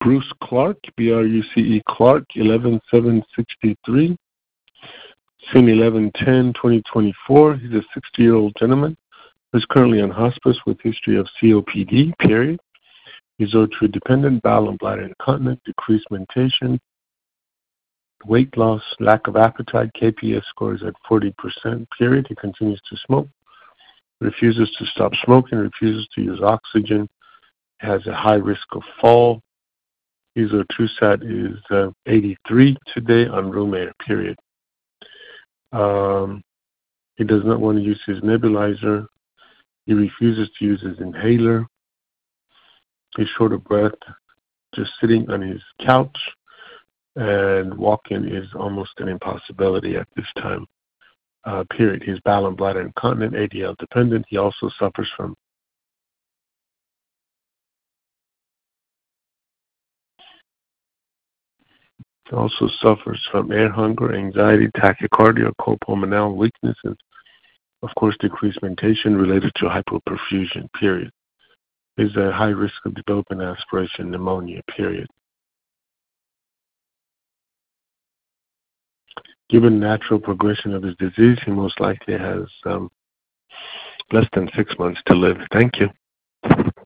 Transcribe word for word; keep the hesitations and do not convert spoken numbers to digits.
Bruce Clark, B R U C E Clark, eleven seven sixty-three, Sin eleven ten twenty twenty-four. He's a sixty-year-old gentleman who's currently on hospice with history of C O P D, period. He's O two dependent, bowel and bladder incontinent, decreased mentation, weight loss, lack of appetite, K P S scores at forty percent, period. He continues to smoke, refuses to stop smoking, refuses to use oxygen, has a high risk of fall. His O two sat is uh, eighty-three today on room air, period. Um, he does not want to use his nebulizer. He refuses to use his inhaler. He's short of breath, just sitting on his couch, and walking is almost an impossibility at this time, uh, period. He's bowel and bladder incontinent, A D L dependent. He also suffers from also suffers from air hunger, anxiety, tachycardia, copulmonal weakness, and, of course, decreased mentation related to hypoperfusion, period. Is a high risk of developing aspiration pneumonia, period. Given natural progression of his disease, he most likely has um, less than six months to live. Thank you.